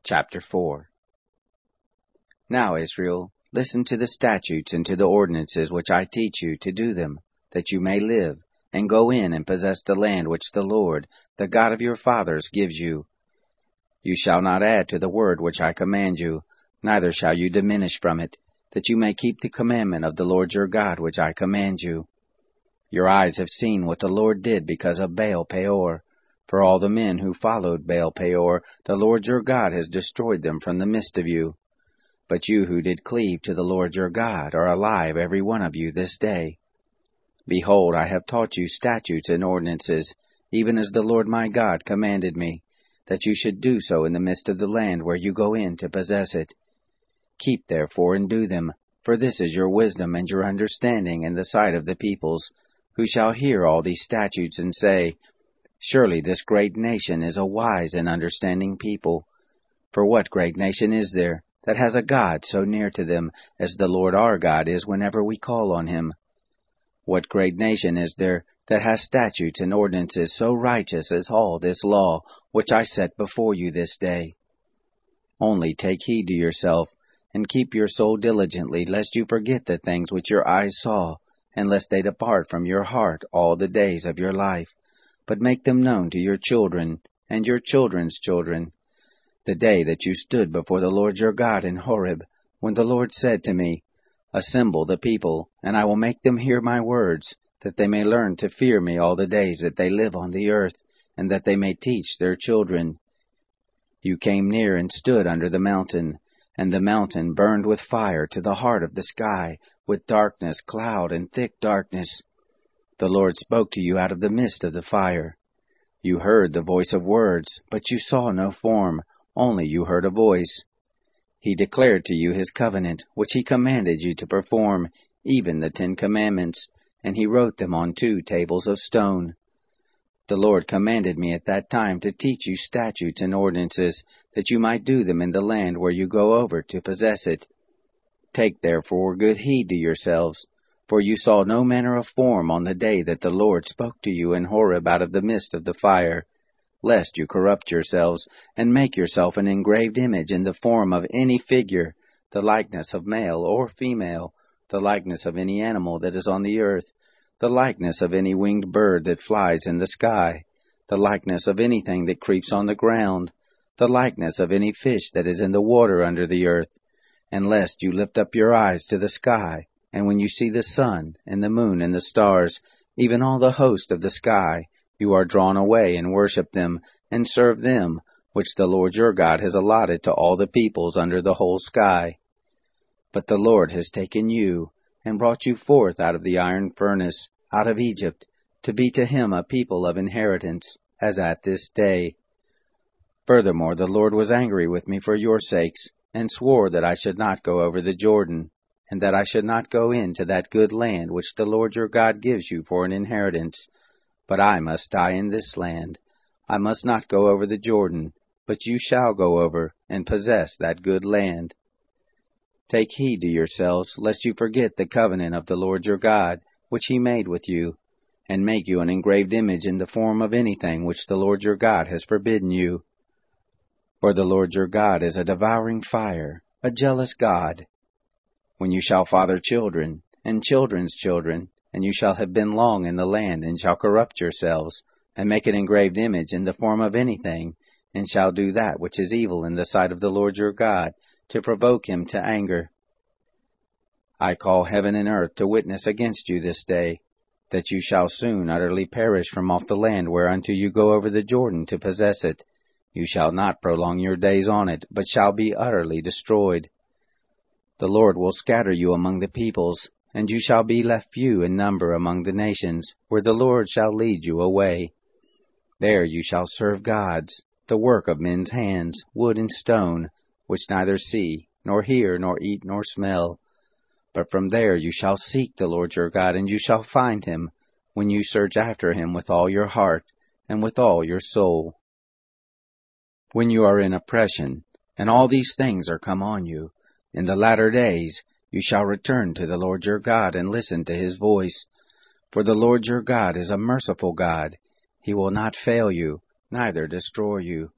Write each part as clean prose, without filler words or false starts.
Chapter 4. Now, Israel, listen to the statutes and to the ordinances which I teach you to do them, that you may live, and go in and possess the land which the Lord, the God of your fathers, gives you. You shall not add to the word which I command you, neither shall you diminish from it, that you may keep the commandment of the Lord your God which I command you. Your eyes have seen what the Lord did because of Baal Peor. For all the men who followed Baal Peor, the Lord your God has destroyed them from the midst of you. But you who did cleave to the Lord your God are alive, every one of you, this day. Behold, I have taught you statutes and ordinances, even as the Lord my God commanded me, that you should do so in the midst of the land where you go in to possess it. Keep therefore and do them, for this is your wisdom and your understanding in the sight of the peoples, who shall hear all these statutes and say, Surely this great nation is a wise and understanding people. For what great nation is there that has a God so near to them as the Lord our God is whenever we call on him? What great nation is there that has statutes and ordinances so righteous as all this law which I set before you this day? Only take heed to yourself, and keep your soul diligently, lest you forget the things which your eyes saw, and lest they depart from your heart all the days of your life. But make them known to your children, and your children's children, the day that you stood before the Lord your God in Horeb, when the Lord said to me, Assemble the people, and I will make them hear my words, that they may learn to fear me all the days that they live on the earth, and that they may teach their children. You came near and stood under the mountain, and the mountain burned with fire to the heart of the sky, with darkness, cloud, and thick darkness. The Lord spoke to you out of the midst of the fire. You heard the voice of words, but you saw no form, only you heard a voice. He declared to you his covenant, which he commanded you to perform, even the 10 Commandments, and he wrote them on 2 tables of stone. The Lord commanded me at that time to teach you statutes and ordinances, that you might do them in the land where you go over to possess it. Take therefore good heed to yourselves, for you saw no manner of form on the day that the Lord spoke to you in Horeb out of the midst of the fire, lest you corrupt yourselves, and make yourself an engraved image in the form of any figure, the likeness of male or female, the likeness of any animal that is on the earth, the likeness of any winged bird that flies in the sky, the likeness of anything that creeps on the ground, the likeness of any fish that is in the water under the earth, and lest you lift up your eyes to the sky, and when you see the sun, and the moon, and the stars, even all the host of the sky, you are drawn away and worship them, and serve them, which the Lord your God has allotted to all the peoples under the whole sky. But the Lord has taken you, and brought you forth out of the iron furnace, out of Egypt, to be to him a people of inheritance, as at this day. Furthermore, the Lord was angry with me for your sakes, and swore that I should not go over the Jordan, and that I should not go into that good land which the Lord your God gives you for an inheritance. But I must die in this land. I must not go over the Jordan, but you shall go over, and possess that good land. Take heed to yourselves, lest you forget the covenant of the Lord your God, which he made with you, and make you an engraved image in the form of anything which the Lord your God has forbidden you. For the Lord your God is a devouring fire, a jealous God. When you shall father children, and children's children, and you shall have been long in the land, and shall corrupt yourselves, and make an engraved image in the form of anything, and shall do that which is evil in the sight of the Lord your God, to provoke him to anger. I call heaven and earth to witness against you this day, that you shall soon utterly perish from off the land whereunto you go over the Jordan to possess it. You shall not prolong your days on it, but shall be utterly destroyed. The Lord will scatter you among the peoples, and you shall be left few in number among the nations, where the Lord shall lead you away. There you shall serve gods, the work of men's hands, wood and stone, which neither see, nor hear, nor eat, nor smell. But from there you shall seek the Lord your God, and you shall find him, when you search after him with all your heart, and with all your soul. When you are in oppression, and all these things are come on you, in the latter days you shall return to the Lord your God, and listen to his voice. For the Lord your God is a merciful God. He will not fail you, neither destroy you.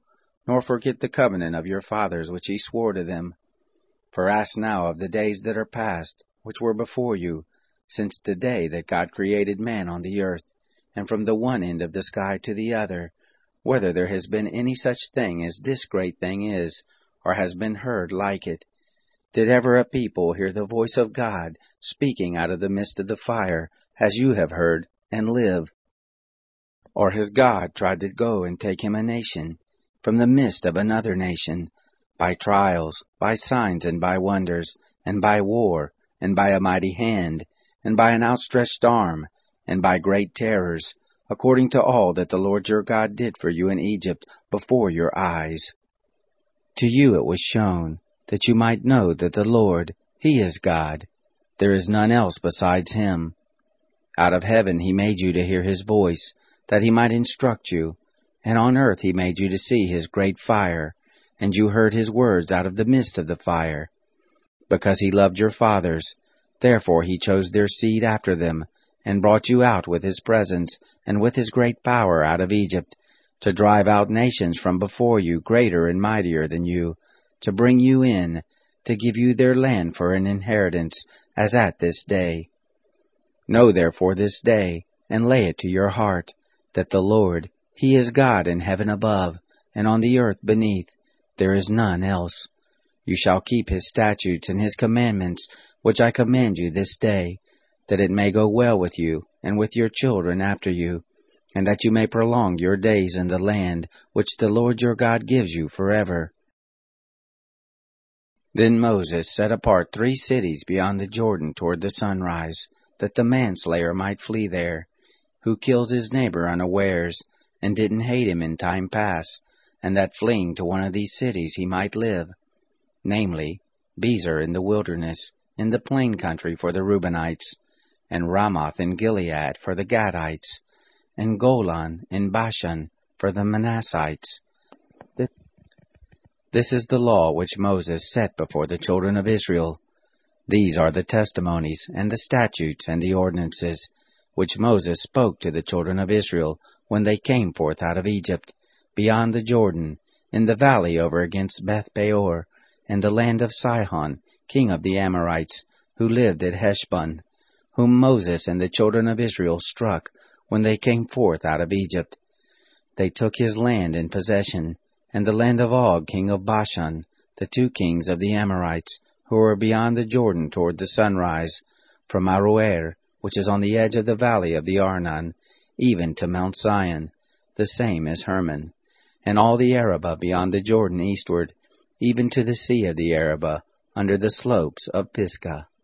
nor forget the covenant of your fathers which he swore to them. For ask now of the days that are past, which were before you, since the day that God created man on the earth, and from the one end of the sky to the other, whether there has been any such thing as this great thing is, or has been heard like it. Did ever a people hear the voice of God speaking out of the midst of the fire, as you have heard, and live? Or has God tried to go and take him a nation from the midst of another nation, by trials, by signs, and by wonders, and by war, and by a mighty hand, and by an outstretched arm, and by great terrors, according to all that the Lord your God did for you in Egypt before your eyes? To you it was shown, that you might know that the Lord, he is God. There is none else besides him. Out of heaven he made you to hear his voice, that he might instruct you, and on earth he made you to see his great fire, and you heard his words out of the midst of the fire. Because he loved your fathers, therefore he chose their seed after them, and brought you out with his presence, and with his great power out of Egypt, to drive out nations from before you greater and mightier than you, to bring you in, to give you their land for an inheritance, as at this day. Know therefore this day, and lay it to your heart, that the Lord, he is God in heaven above, and on the earth beneath. There is none else. You shall keep his statutes and his commandments, which I command you this day, that it may go well with you, and with your children after you, and that you may prolong your days in the land which the Lord your God gives you forever. Then Moses set apart 3 cities beyond the Jordan toward the sunrise, that the manslayer might flee there, who kills his neighbor unawares, and didn't hate him in time past, and that fleeing to one of these cities he might live, namely, Bezer in the wilderness, in the plain country for the Reubenites, and Ramoth in Gilead for the Gadites, and Golan in Bashan for the Manassites. This is the law which Moses set before the children of Israel. These are the testimonies, and the statutes, and the ordinances, which Moses spoke to the children of Israel when they came forth out of Egypt, beyond the Jordan, in the valley over against Beth-peor, and the land of Sihon, king of the Amorites, who lived at Heshbon, whom Moses and the children of Israel struck when they came forth out of Egypt. They took his land in possession, and the land of Og, king of Bashan, the 2 kings of the Amorites, who were beyond the Jordan toward the sunrise, from Aroer, which is on the edge of the valley of the Arnon, even to Mount Zion, the same as Hermon, and all the Arabah beyond the Jordan eastward, even to the sea of the Arabah, under the slopes of Pisgah.